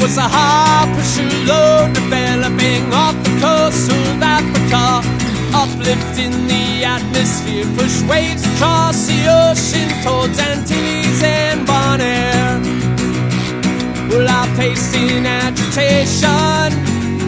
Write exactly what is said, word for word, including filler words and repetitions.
was a high-pressure load developing off the coast of Africa, uplifting the atmosphere, push waves across the ocean towards Antilles and Bonaire. Well, I faced in agitation